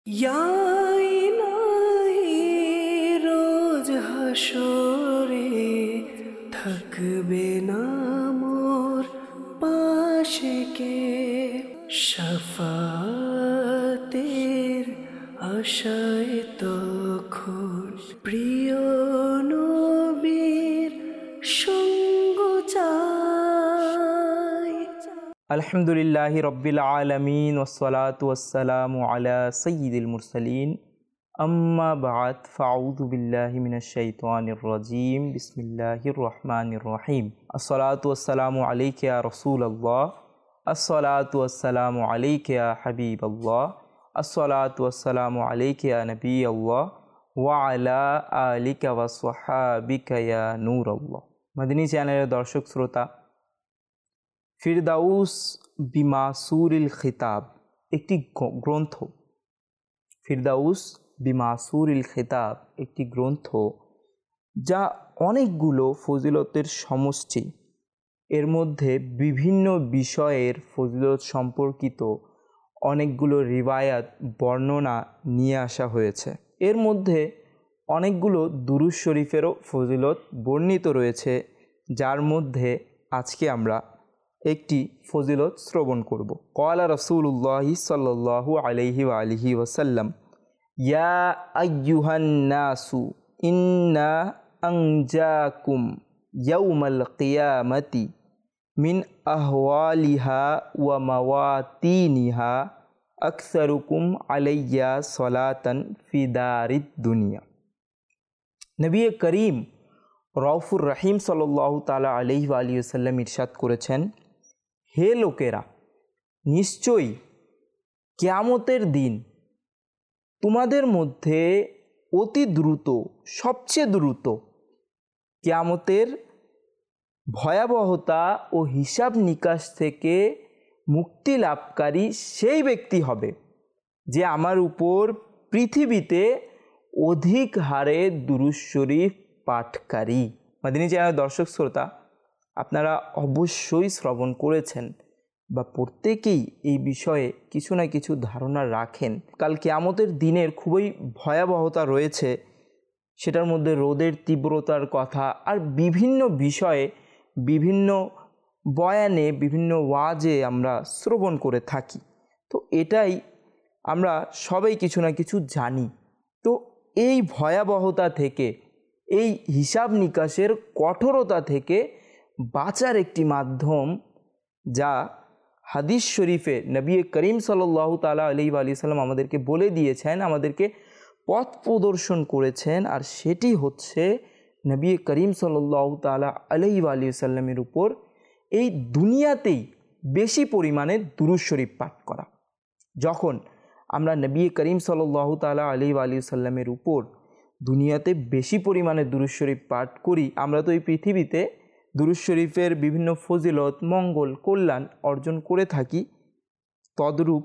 ইয়া ইলাহি রোজ হাসরে থাকবে না মোর পাশে কে, শাফাতের আশায় তখন প্রিয় নবীর সঙ্গ চাই। আলহামদুলিল্লাহি রব্বিল আলামিন ওয়াসসালাতু ওয়াসসালামু আলা সাইয়্যিদিল মুরসালিন আম্মা বা'দ ফাআউযু বিল্লাহি মিনাশ শাইতানির রাজীম বিসমিল্লাহির রহমানির রহিম। আসসালাতু ওয়াসসালামু আলাইকা ইয়া রাসূলুল্লাহ, আসসালাতু ওয়াসসালামু আলাইকা ইয়া হাবিবাল্লাহ, আসসালাতু ওয়াসসালামু আলাইকা ইয়া নবিয়াল্লাহ ওয়া আলা আলিকা ওয়া সাহাবিকা ইয়া নূরাল্লাহ। মদিনী চ্যানেলের দর্শক শ্রোতা, ফিরদাউস বিমাসুরিল খিতাব একটি গ্রন্থ। ফিরদাউস বিমাসুরিল খিতাব একটি গ্রন্থ যা অনেকগুলো ফজিলতের সমষ্টি। এর মধ্যে বিভিন্ন বিষয়ের ফজিলত সম্পর্কিত অনেকগুলো রিওয়ায়াত বর্ণনা নিয়ে আসা হয়েছে। এর মধ্যে অনেকগুলো দুরূদ শরীফেরও ফজিলত বর্ণিত রয়েছে, যার মধ্যে আজকে আমরা একটি ফজিলত শ্রবণ করব। ক্বালা রাসূলুল্লাহি সাল্লাল্লাহু আলাইহি ওয়া আলিহি ওয়াসাল্লাম, ইয়া আইয়ুহান নাসু ইন্না আনজাকুম ইয়াউমাল কিয়ামাতি মিন আহওয়ালিহা ওয়া মাওয়াতিনিহা আকসারুকুম আলাইয়া সলাতান ফি দারিদ দুনিয়া। নবী করিম রউফুর রহিম সাল্লাল্লাহু তাআলা আলাইহি ওয়া আলিহি ওয়াসাল্লাম ইরশাদ করেছেন, হে লোকেরা, নিশ্চয়ই কিয়ামতের দিন তোমাদের মধ্যে অতি দ্রুত, সবচেয়ে দ্রুত কিয়ামতের ভয়াবহতা ও হিসাব নিকাশ থেকে মুক্তি লাভকারী সেই ব্যক্তি হবে যে আমার উপর পৃথিবীতে অধিক হারে দুরূদ শরীফ পাঠকারী। মদিনী চ্যানেলের দর্শক শ্রোতা, আপনারা অবশ্যই শ্রবণ করেছেন বা প্রত্যেকেই এই বিষয়ে কিছু না কিছু ধারণা রাখেন। কাল কিয়ামতের দিনের খুবই ভয়াবহতা রয়েছে, সেটার মধ্যে রোদের তীব্রতার কথা আর বিভিন্ন বিষয়ে বিভিন্ন বয়ানে বিভিন্ন ওয়াজে আমরা শ্রবণ করে থাকি। তো এটাই আমরা সবাই কিছু না কিছু জানি। তো এই ভয়াবহতা থেকে, এই হিসাব নিকাশের কঠোরতা থেকে বাঁচার একটি মাধ্যম যা হাদিস শরীফে নবী করিম সাল্লাল্লাহু তাআলা আলাইহি ওয়া সাল্লাম আমাদেরকে বলে দিয়েছেন, আমাদেরকে পথ প্রদর্শন করেছেন, আর সেটি হচ্ছে নবী করিম সাল্লাল্লাহু তাআলা আলাইহি ওয়া সাল্লামের উপর এই দুনিয়াতেই বেশি পরিমাণে দুরূদ শরীফ পাঠ করা। যখন আমরা নবী করিম সাল্লাল্লাহু তাআলা আলাইহি ওয়া সাল্লামের উপর দুনিয়াতে বেশি পরিমাণে দুরূদ শরীফ পাঠ করি, আমরা তো এই পৃথিবীতে দুরূদ শরীফের বিভিন্ন ফজিলত, মঙ্গল, কল্যাণ অর্জন করে থাকি। তদ্রূপ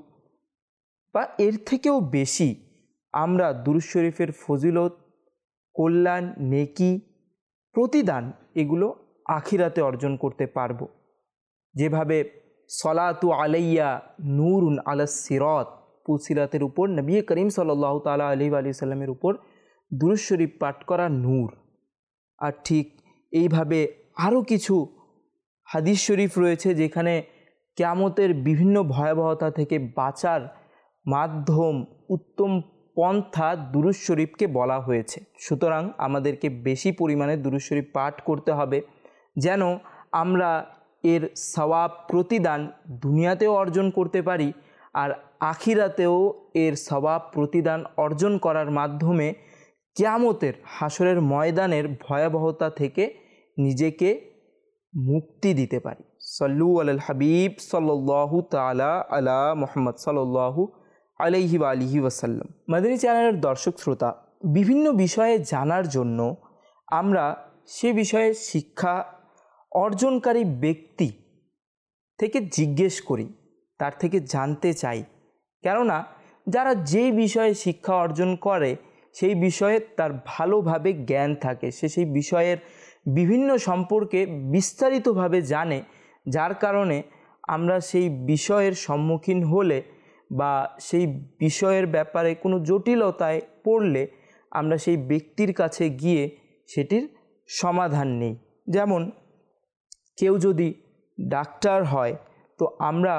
বা এর থেকেও বেশি আমরা দুরূদ শরীফের ফজিলত, কল্যাণ, নেকি, প্রতিদান এগুলো আখিরাতে অর্জন করতে পারব। যেভাবে সলাতু আলাইয়া নূরুন আলাস সিরাত, পুলসিরাতের উপর নবী করিম সাল্লাল্লাহু তাআলা আলাইহি ওয়া সাল্লামের উপর দুরূদ শরীফ পাঠ করা নূর। আর ঠিক এইভাবে আরও কিছু হাদিস শরীফ রয়েছে যেখানে কিয়ামতের বিভিন্ন ভয়াবহতা থেকে বাঁচার মাধ্যম, উত্তম পন্থা দুরূদ শরীফকে বলা হয়েছে। সুতরাং আমাদেরকে বেশি পরিমাণে দুরূদ শরীফ পাঠ করতে হবে, যেন আমরা এর সওয়াব, প্রতিদান দুনিয়াতেও অর্জন করতে পারি, আর আখিরাতেও এর সওয়াব, প্রতিদান অর্জন করার মাধ্যমে কিয়ামতের হাসরের ময়দানের ভয়াবহতা থেকে নিজেকে মুক্তি দিতে পারি। সাল্লু আলাল হাবিব সাল্লাল্লাহু তাআলা আলা মুহাম্মদ সাল্লাল্লাহু আলাইহি ওয়া আলিহি ওয়াসাল্লাম। মদিনী চ্যানেলের দর্শক শ্রোতা, বিভিন্ন বিষয়ে জানার জন্য আমরা সে বিষয়ে শিক্ষা অর্জনকারী ব্যক্তি থেকে জিজ্ঞেস করি, তার থেকে জানতে চাই। কেননা যারা যেই বিষয়ে শিক্ষা অর্জন করে সেই বিষয়ে তার ভালোভাবে জ্ঞান থাকে, সে সেই বিষয়ের বিভিন্ন সম্পর্কে বিস্তারিতভাবে জানে, যার কারণে আমরা সেই বিষয়ের সম্মুখীন হলে বা সেই বিষয়ের ব্যাপারে কোনো জটিলতায় পড়লে আমরা সেই ব্যক্তির কাছে গিয়ে সেটির সমাধান নেই। যেমন কেউ যদি ডাক্তার হয় তো আমরা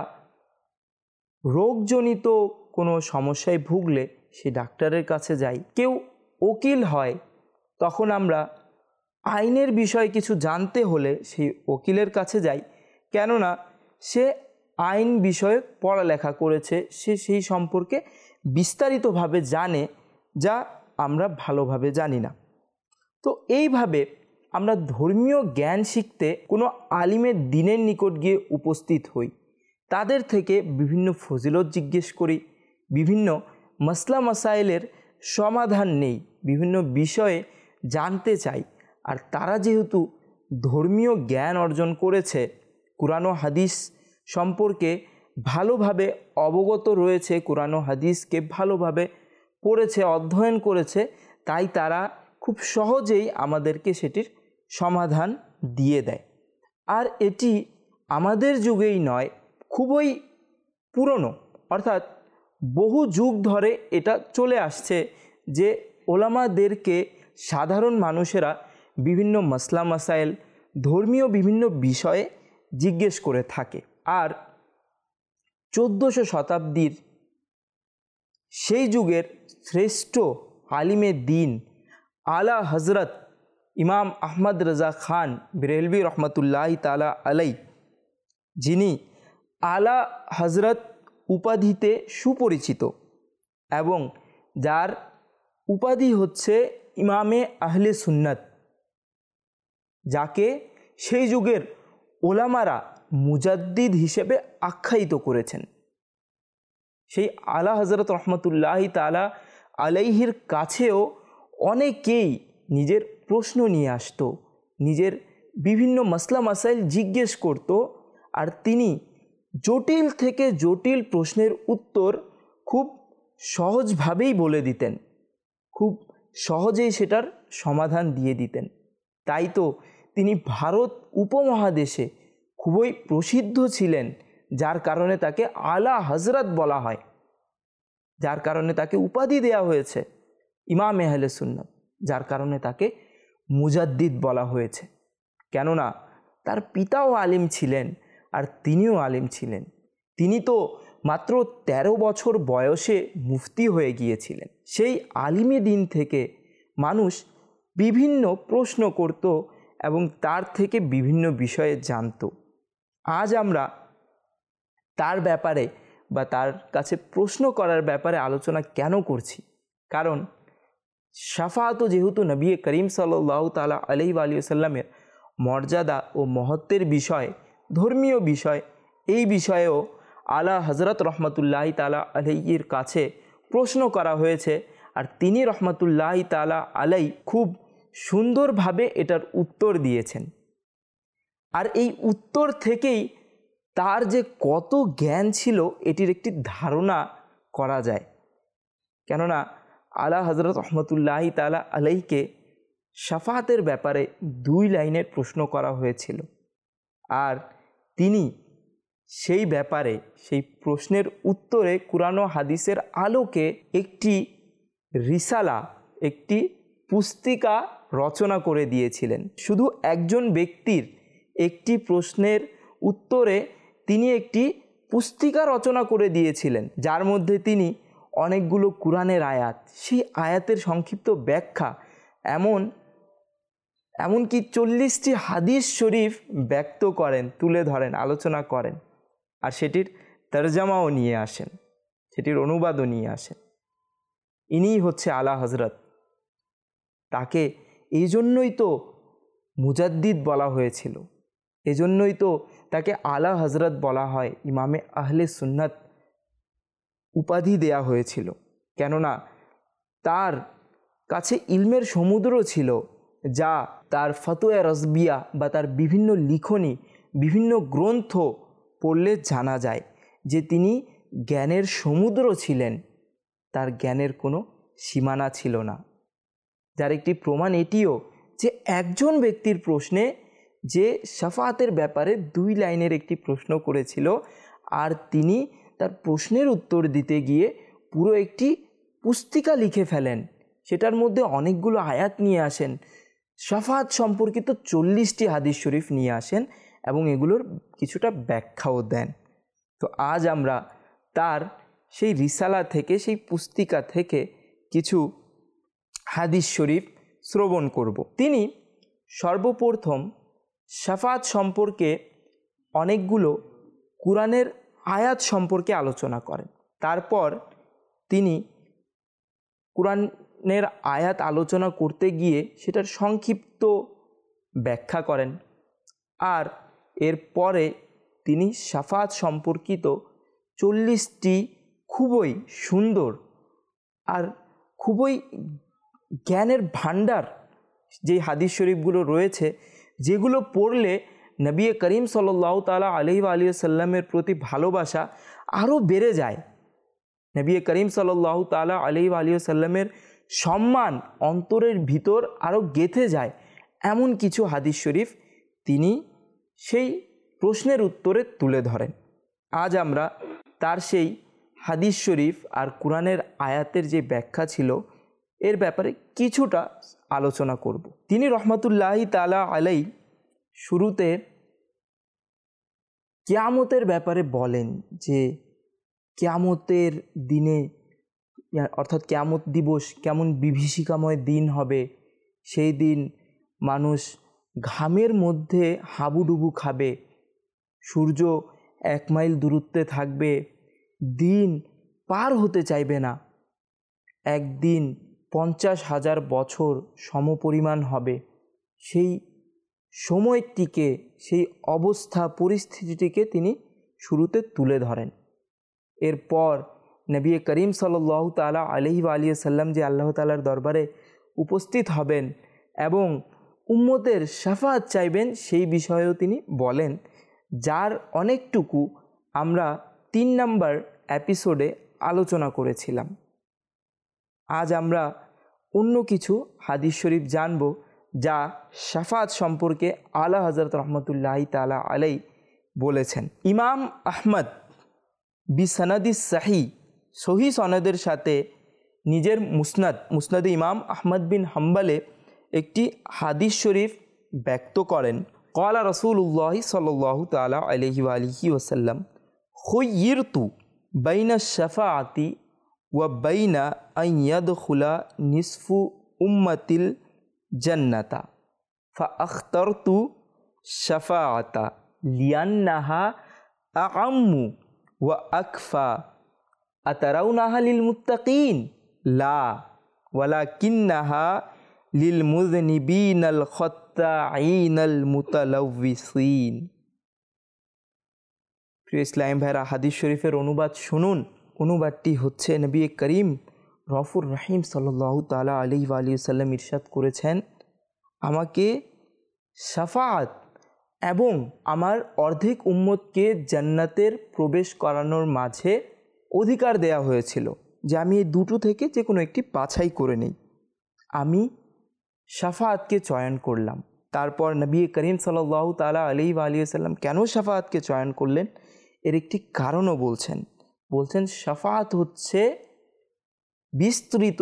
রোগজনিত কোনো সমস্যায় ভুগলে সেই ডাক্তারের কাছে যাই। কেউ উকিল হয় তখন আমরা আইনের বিষয়ে কিছু জানতে হলে সেই উকিলের কাছে যাই, কেননা সে আইন বিষয়ে পড়ালেখা করেছে, সে সেই সম্পর্কে বিস্তারিতভাবে জানে, যা আমরা ভালোভাবে জানি না। তো এইভাবে আমরা ধর্মীয় জ্ঞান শিখতে কোনো আলিমের দ্বীনের নিকট গিয়ে উপস্থিত হই, তাদের থেকে বিভিন্ন ফজিলত জিজ্ঞেস করি, বিভিন্ন মাসলা মাসাইলের সমাধান নেই, বিভিন্ন বিষয়ে জানতে চাই। আর তারা যেহেতু ধর্মীয় জ্ঞান অর্জন করেছে, কুরআন ও হাদিস সম্পর্কে ভালোভাবে অবগত রয়েছে, কুরআন ও হাদিসকে ভালোভাবে পড়েছে, অধ্যয়ন করেছে, তাই তারা খুব সহজেই আমাদেরকে সেটির সমাধান দিয়ে দেয়। আর এটি আমাদের যুগেই নয়, খুবই পুরনো, অর্থাৎ বহু যুগ ধরে এটা চলে আসছে যে ওলামাদেরকে সাধারণ মানুষেরা বিভিন্ন মাসলা মাসাইল, ধর্মীয় বিভিন্ন বিষয়ে জিজ্ঞেস করে থাকে। আর 1400 শতাব্দীর সেই যুগের শ্রেষ্ঠ আলিমে দ্বীন আলা হজরত ইমাম আহমদ রাজা খান বেরেলভী রহমতুল্লাহ তালা আলাই, যিনি আলা হজরত উপাধিতে সুপরিচিত এবং যার উপাধি হচ্ছে ইমামে আহলে সুন্নাত, যাকে সেই যুগের ওলামারা মুজাদ্দিদ হিসেবে আখ্যায়িত করেছেন, সেই আলা হজরত রহমতুল্লাহ তালা আলাইহির কাছেও অনেকেই নিজের প্রশ্ন নিয়ে আসতো, নিজের বিভিন্ন মাসলা মাসাইল জিজ্ঞেস করত, আর তিনি জটিল থেকে জটিল প্রশ্নের উত্তর খুব সহজভাবেই বলে দিতেন, খুব সহজেই সেটার সমাধান দিয়ে দিতেন। তাই তো তিনি ভারত উপমহাদেশে খুবই প্রসিদ্ধ ছিলেন, যার কারণে তাকে আলা হজরত বলা হয়, যার কারণে তাকে উপাধি দেয়া হয়েছে ইমাম আহলে সুন্নাত, যার কারণে তাকে মুজাদ্দিদ বলা হয়েছে। কেননা তার পিতাও আলিম ছিলেন আর তিনিও আলিম ছিলেন। তিনি তো মাত্র 13 বছর বয়সে মুফতি হয়ে গিয়েছিলেন। সেই আলিমে দ্বীন থেকে মানুষ বিভিন্ন প্রশ্ন করত এবং তার থেকে বিভিন্ন বিষয়ে জানত। আজ আমরা তার ব্যাপারে বা তার কাছে প্রশ্ন করার ব্যাপারে আলোচনা কেন করছি? কারণ শাফাআত যেহেতু নবী করিম সাল্লাল্লাহু তাআলা আলাইহি ওয়া সাল্লামের মর্যাদা ও মহত্বের বিষয়, ধর্মীয় বিষয়, এই বিষয়েও আলা হজরত রহমতুল্লাহ তাআলা আলাইহির কাছে প্রশ্ন করা হয়েছে, আর তিনি রহমতুল্লাহ তাআলা আলাই খুব সুন্দরভাবে এটার উত্তর দিয়েছেন। আর এই উত্তর থেকেই তার যে কত জ্ঞান ছিল এটির একটি ধারণা করা যায়। কেননা আলা হজরত রহমতুল্লাহ তাআলা আলাইকে শাফাআতের ব্যাপারে 2 লাইনের প্রশ্ন করা হয়েছিল, আর তিনি সেই ব্যাপারে সেই প্রশ্নের উত্তরে কুরআন ও হাদিসের আলোকে একটি রিসালা, একটি পুস্তিকা রচনা করে দিয়েছিলেন। শুধু একজন ব্যক্তির একটি প্রশ্নের উত্তরে তিনি একটি পুস্তিকা রচনা করে দিয়েছিলেন, যার মধ্যে তিনি অনেকগুলো কুরআনের আয়াত, সেই আয়াতের সংক্ষিপ্ত ব্যাখ্যা, এমনকি 40টি হাদিস শরীফ ব্যক্ত করেন, তুলে ধরেন, আলোচনা করেন, আর সেটির তরজমাও নিয়ে আসেন, সেটির অনুবাদও নিয়ে আসেন। ইনিই হচ্ছে আলা হজরত। তাকে এই জন্যই তো মুজাদ্দিদ বলা হয়েছিল, এজন্যই তো তাকে আলা হজরত বলা হয়, ইমামে আহলে সুন্নাত উপাধি দেয়া হয়েছিল। কেননা তার কাছে ইলমের সমুদ্র ছিল, যা তার ফতোয়া রজবিয়া বা তার বিভিন্ন লিখনী, বিভিন্ন গ্রন্থ পড়লে জানা যায় যে তিনি জ্ঞানের সমুদ্র ছিলেন, তার জ্ঞানের কোনো সীমানা ছিল না। যার একটি প্রমাণ এটিও যে একজন ব্যক্তির প্রশ্নে যে শাফাআতের ব্যাপারে 2 লাইনের একটি প্রশ্ন করেছিল, আর তিনি তার প্রশ্নের উত্তর দিতে গিয়ে পুরো একটি পুস্তিকা লিখে ফেলেন, সেটার মধ্যে অনেকগুলো আয়াত নিয়ে আসেন, শাফাআত সম্পর্কিত 40টি হাদিস শরীফ নিয়ে আসেন এবং এগুলোর কিছুটা ব্যাখ্যাও দেন। তো আজ আমরা তার সেই রিসালা থেকে, সেই পুস্তিকা থেকে কিছু হাদিস শরীফ শ্রবণ করব। তিনি সর্বপ্রথম শাফাআত সম্পর্কে অনেকগুলো কুরআনের আয়াত সম্পর্কে আলোচনা করেন। তারপর তিনি কুরআনের আয়াত আলোচনা করতে গিয়ে সেটার সংক্ষিপ্ত ব্যাখ্যা করেন। আর এরপরে তিনি শাফাআত সম্পর্কিত 40টি খুবই সুন্দর আর খুবই জ্ঞানের ভাণ্ডার যে হাদিস শরীফগুলো রয়েছে, যেগুলো পড়লে নবী করিম সাল্লাল্লাহু তাআলা আলাইহি ওয়া আলিহি সাল্লামের প্রতি ভালোবাসা আরও বেড়ে যায়, নবী করিম সাল্লাল্লাহু তাআলা আলাইহি ওয়া আলিহি সাল্লামের সম্মান অন্তরের ভিতর আরও গেঁথে যায়, এমন কিছু হাদিস শরীফ তিনি সেই প্রশ্নের উত্তরে তুলে ধরেন। আজ আমরা তার সেই হাদিস শরীফ আর কুরআনের আয়াতের যে ব্যাখ্যা ছিল এর ব্যাপারে কিছুটা আলোচনা করব। তিনি রহমাতুল্লাহি তাআলা আলাইহি শুরুতে কিয়ামতের ব্যাপারে বলেন যে কিয়ামতের দিনে, অর্থাৎ কিয়ামত দিবস কেমন বিভীষিকাময় দিন হবে। সেই দিন মানুষ ঘামের মধ্যে হাবুডুবু খাবে, সূর্য 1 মাইল দূরত্বে থাকবে, দিন পার হতে চাইবে না, একদিন 50,000 বছর সমপরিমাণ হবে। সেই সময়টিকে, সেই অবস্থা পরিস্থিতিটিকে তিনি শুরুতে তুলে ধরেন। এরপর নবী করিম সাল্লাল্লাহু তাআলা আলাইহি ওয়া আলিহি সাল্লাম যে আল্লাহ তাআলার দরবারে উপস্থিত হবেন এবং উম্মতের শাফাআত চাইবেন, সেই বিষয়েও তিনি বলেন, যার অনেকটুকু আমরা 3 নম্বর এপিসোডে আলোচনা করেছিলাম। আজ আমরা অন্য কিছু হাদিস শরীফ জানব যা শাফাআত সম্পর্কে আলা হযরত রহমতুল্লাহি তাআলা আলাইহি বলেছেন। ইমাম আহমদ বিসনাদিস সহি সনদের সাথে নিজের মুসনাদে ইমাম আহমদ বিন হাম্বলে একটি হাদিস শরীফ ব্যক্ত করেন। ক্বালা রাসূলুল্লাহ সাল্লাল্লাহু তাআলা আলাইহি ওয়া আলিহি ওয়াসাল্লাম খুয়িরতু বাইনা শাফাআতি ওয়া বাইনা আন ইয়াদখুলা নিসফু উম্মাতিল জান্নাতা ফাআখতারতু শাফাআতা লিআন্নাহা আ'আম্মু ওয়া আকফা আতারাউনাহা লিল মুত্তাকিন লা ওয়ালাকিন্নাহা লিল মুযনিবিনাল খাত্তাঈনাল মুতালাউবিসিন। প্রিয় ইসলাম ভাইরা, হাদিস শরীফের অনুবাদ শুনুন। অনুবাদটি হচ্ছে, নবী করিম রফুর রহিম সাল্লাল্লাহু তাআলা আলাইহি ওয়া আলিহি সাল্লাম ইরশাদ করেছেন, আমাকে শাফাআত এবং আমার অর্ধেক উম্মতকে জান্নাতের প্রবেশ করানোর মাঝে অধিকার দেয়া হয়েছিল যে আমি এই দুটো থেকে যে কোনো একটি বাছাই করে নেই। আমি শাফাআতকে চয়ন করলাম। তারপর নবী করিম সাল্লাল্লাহু তাআলা আলাইহি ওয়া আলিহি সাল্লাম কেন শাফাআতকে চয়ন করলেন এর একটি কারণও বলছেন। শাফাআত হচ্ছে বিস্তৃত,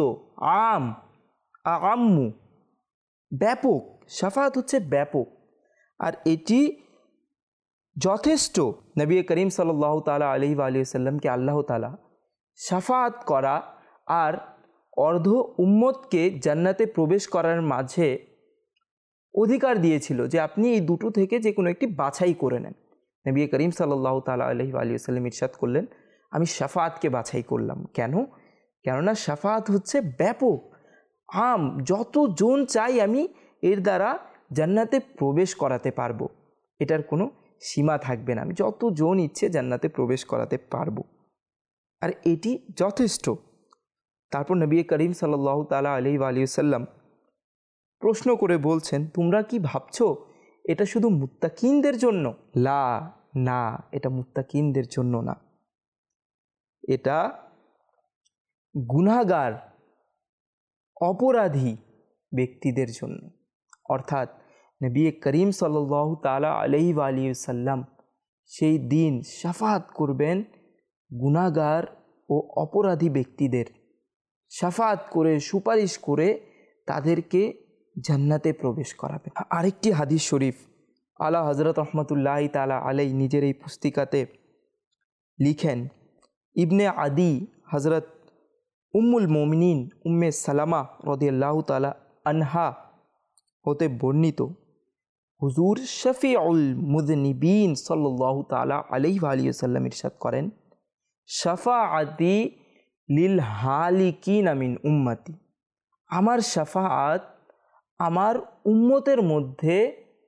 আম্মু, ব্যাপক। শাফাআত হচ্ছে ব্যাপক, আর এটি যথেষ্ট। নবী করিম সাল্লাল্লাহু তাআলা আলাইহি ওয়া আলিহি সাল্লামকে আল্লাহ তাআলা শাফাআত করা আর অর্ধ উম্মতকে জান্নাতে প্রবেশ করার মাঝে অধিকার দিয়েছিল যে আপনি এই দুটো থেকে যে কোনো একটি বাছাই করে নেন। নবী করিম সাল্লাল্লাহু তাআলা আলাইহি ওয়া আলিহি সাল্লাম ইরশাদ করলেন, আমি শাফাআতকে বাছাই করলাম। কেননা শাফাআত হচ্ছে ব্যাপক, যতজন চাই আমি এর দ্বারা জান্নাতে প্রবেশ করাতে পারবো, এটার কোনো সীমা থাকবে না, আমি যতজন ইচ্ছে জান্নাতে প্রবেশ করাতে পারবো, আর এটি যথেষ্ট। তারপর নবী করিম সাল্লাল্লাহু তাআলা আলাইহি ওয়া আলিহি সাল্লাম প্রশ্ন করে বলছেন, তোমরা কি ভাবছো এটা শুধু মুত্তাকিনদের জন্য? না, এটা মুত্তাকিনদের জন্য না, এটা গুনাহগার অপরাধী ব্যক্তিদের জন্য। অর্থাৎ নবী করিম সাল্লাল্লাহু তাআলা আলাইহি ওয়া আলিহি সাল্লাম সেই দিন শাফাআত করবেন গুনাহগার ও অপরাধী ব্যক্তিদের শাফাত করে সুপারিশ করে তাদেরকে জান্নাতে প্রবেশ করাবেন। আরেকটি হাদিস শরীফ আলা হযরত রহমতুল্লাহ তাআলা আলাই নিজের এই পুস্তিকাতে লিখেন, ইবনে আদি হযরত উম্মুল মুমিনিন উম্মে সালামা রাদিয়াল্লাহু তাআলা আনহা হতে বর্ণিত, হুজুর শফিউল মুযনিবিন সাল্লাল্লাহু তাআলা আলাইহি ওয়া আলিহি ওয়াসাল্লাম ইরশাদ করেন, শাফাআতি লিল হালিকিনা মিন উম্মতি, আমার শাফাআত আমার উম্মতের মধ্যে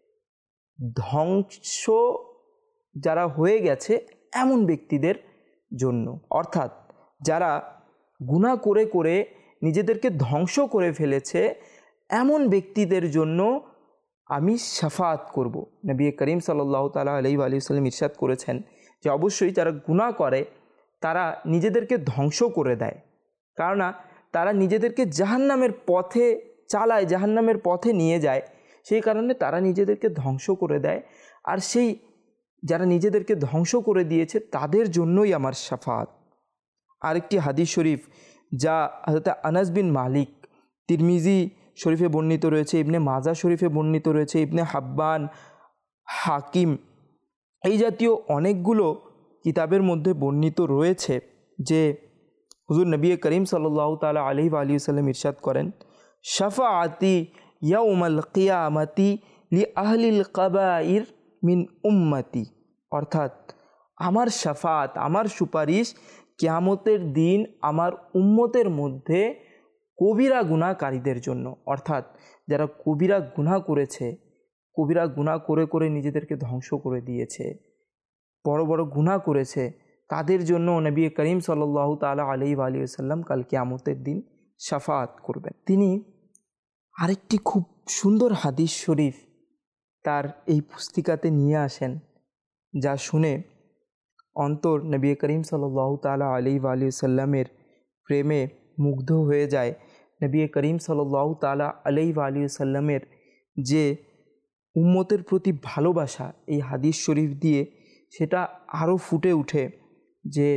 ধ্বংস যারা হয়ে গেছে এমন ব্যক্তিদের জন্য, অর্থাৎ যারা গুনাহ করে করে নিজেদেরকে ধ্বংস করে ফেলেছে এমন ব্যক্তিদের জন্য আমি শাফাত করব। নবী করিম সাল্লাল্লাহু তাআলা আলাইহি ওয়া সাল্লাম ইরশাদ করেছেন যে অবশ্যই যারা গুনাহ করে তারা নিজেদেরকে ধ্বংস করে দেয়, কারণ তারা নিজেদেরকে জাহান্নামের পথে চালায়, জাহান্নামের পথে নিয়ে যায়, সেই কারণে তারা নিজেদেরকে ধ্বংস করে দেয়। আর সেই যারা নিজেদেরকে ধ্বংস করে দিয়েছে তাদের জন্যই আমার শাফাত। আরেকটি হাদিস শরীফ যা হযরত আনাস বিন মালিক তিরমিজি শরীফে বর্ণিত রয়েছে, ইবনে মাজা শরীফে বর্ণিত রয়েছে, ইবনে হাব্বান, হাকিম, এই জাতীয় অনেকগুলো কিতাবের মধ্যে বর্ণিত রয়েছে যে হুজুর নবী করিম সাল্লাল্লাহু তাআলা আলাইহি ওয়া আলিহি ওয়াসাল্লাম ইরশাদ করেন, শাফাআতি ইয়াউমাল কিয়ামাতি লি আহলিল কাবাইর মিন উম্মতি, অর্থাৎ আমার শাফাত আমার সুপারিশ কিয়ামতের দিন আমার উম্মতের মধ্যে কবিরা গুনাহকারীদের জন্য, অর্থাৎ যারা কবিরা গুনাহ করেছে, কবিরা গুনাহ করে করে নিজেদেরকে ধ্বংস করে দিয়েছে, বড় বড় গুনাহ করেছে, তাদের জন্য নবী করিম সাল্লাল্লাহু তাআলা আলাইহি ওয়া আলিহি ওয়াসাল্লাম কাল কিয়ামতের দিন শাফাত করবেন। তিনি আরেকটি খুব সুন্দর হাদিস শরীফ তার এই পুস্তিকাতে নিয়ে আসেন, যা শুনে অন্তর নবী করিম সাল্লাল্লাহু তাআলা আলাইহি ওয়া আলিহি ওয়াসাল্লামের প্রেমে মুগ্ধ হয়ে যায়। নবী করিম সাল্লাল্লাহু তাআলা আলাইহি ওয়া আলিহি ওয়াসাল্লামের যে উম্মতের প্রতি ভালোবাসা এই হাদিস শরীফ দিয়ে সেটা আরও ফুটে ওঠে যে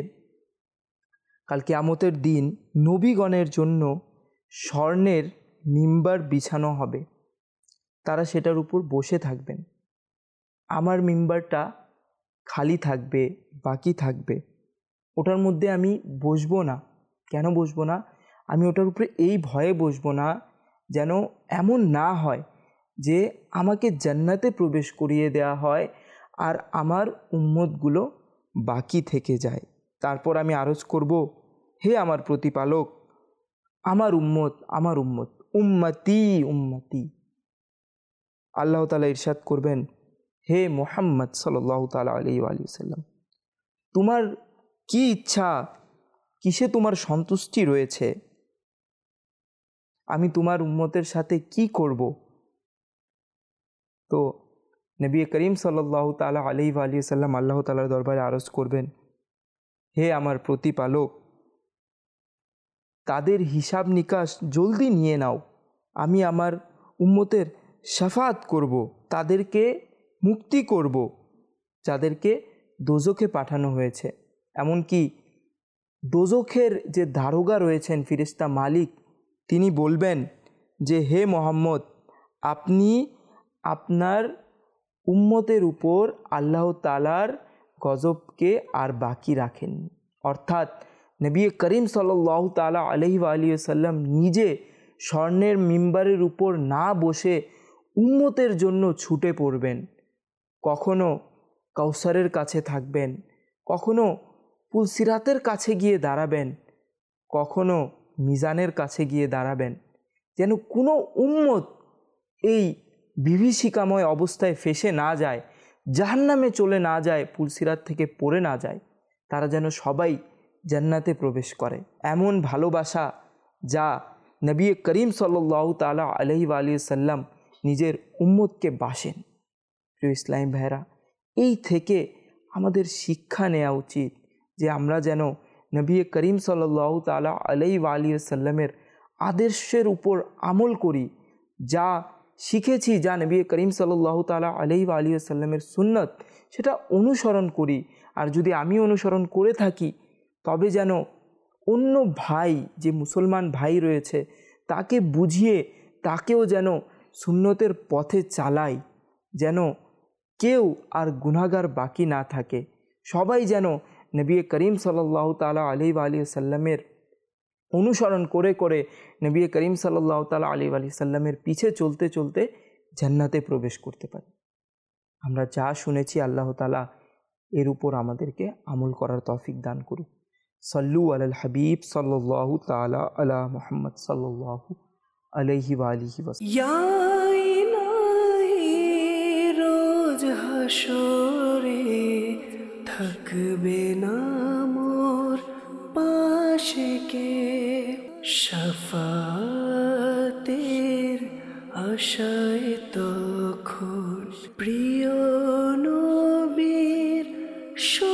কাল কিয়ামতের দিন নবীগণের জন্য স্বর্ণের মিম্বার বিছানো হবে, তারা সেটার উপর বসে থাকবেন। আমার মিম্বারটা খালি থাকবে, বাকি থাকবে, ওটার মধ্যে আমি বসবো না। কেন বসবো না? আমি ওটার উপরে এই ভয়ে বসবো না যেন এমন না হয় যে আমাকে জান্নাতে প্রবেশ করিয়ে দেওয়া হয় আর আমার উম্মতগুলো বাকি থেকে যায়। তারপর আমি আরজ করব, হে আমার প্রতিপালক, আমার উম্মত আমার উম্মত, উম্মতি উম্মতি। আল্লাহ তাআলা ইরশাদ করবেন, হে মুহাম্মদ সাল্লাল্লাহু তাআলা আলাইহি ওয়া সাল্লাম, তোমার কি ইচ্ছা, কিসে তোমার সন্তুষ্টি রয়েছে, আমি তোমার উম্মতের সাথে কি করব? তো নবী করিম সাল্লাল্লাহু তাআলা আলাইহি ওয়া সাল্লাম আল্লাহ তাআলার দরবারে আরজ করবেন, হে আমার প্রতিপালক, তাদের হিসাব নিকাশ জলদি নিয়ে নাও, আমি আমার উম্মতের শাফাত করব, তাদেরকে মুক্তি করব যাদেরকে দোজখে পাঠানো হয়েছে। এমনকি দোজখের যে দারোগা রয়েছেন ফেরেশতা মালিক, তিনি বলবেন যে হে মুহাম্মদ, আপনি আপনার উম্মতের উপর আল্লাহ তাআলার গজবকে আর বাকি রাখেন। অর্থাৎ নবী করিম সাল্লাল্লাহু তাআলা আলাইহি ওয়া আলিহি ওয়াসাল্লাম নিজে স্বর্ণের মিম্বারের উপর না বসে উম্মতের জন্য ছুটে পড়বেন। কখনো কাউসারের কাছে থাকবেন, কখনো পুলসিরাতের কাছে গিয়ে দাঁড়াবেন, কখনো মিজানের কাছে গিয়ে দাঁড়াবেন, যেন কোনো উম্মত এই বিভীষিকাময় অবস্থায় ফেসে না যায়, জাহান্নামে চলে না যায়, পুলসিরাত থেকে পড়ে না যায়, তারা যেন সবাই জান্নাতে প্রবেশ করে। এমন ভালোবাসা যা নবী করিম সাল্লাল্লাহু তাআলা আলাইহি ওয়া সাল্লাম নিজের উম্মতকে বাসেন। প্রিয় ইসলাম ভাইরা, এই থেকে আমাদের শিক্ষা নেওয়া উচিত যে আমরা যেন নবী করিম সাল্লাল্লাহু তাআলা আলাইহি ওয়া সাল্লামের আদর্শের উপর আমল করি, যা শিখেছি, যা নবী করিম সাল্লাল্লাহু তাআলা আলাইহি ওয়া সাল্লামের সুন্নত, সেটা অনুসরণ করি। আর যদি আমি অনুসরণ করে থাকি তবে যেন অন্য ভাই যে মুসলমান ভাই রয়েছে তাকে বুঝিয়ে তাকেও যেন সুন্নতের পথে চালাই, যেন কেউ আর গুনাহগার বাকি না থাকে। সবাই যেন নবী করিম সাল্লাল্লাহু তাআলা আলাইহি ওয়া আলিহি সাল্লামের অনুসরণ করে করে নবী করিম সাল্লাল্লাহু তাআলা আলাইহি ওয়া আলিহি সাল্লামের পিছে চলতে চলতে জান্নাতে প্রবেশ করতে পারি। আমরা যা শুনেছি আল্লাহ তাআলা এর উপর আমাদেরকে আমল করার তৌফিক দান করুন। সল্লু আলাল হাবিব সাল্লাল্লাহু তাআলা আলা মুহাম্মদ সাল্লাল্লাহু আলাইহি ওয়া আলিহি ওয়াসাল্লাম। ইয়া ইলাহি রোজ হাসরে থাকবে না মোর পাশে কে, শাফাতের আশায় তখন প্রিয় নবীর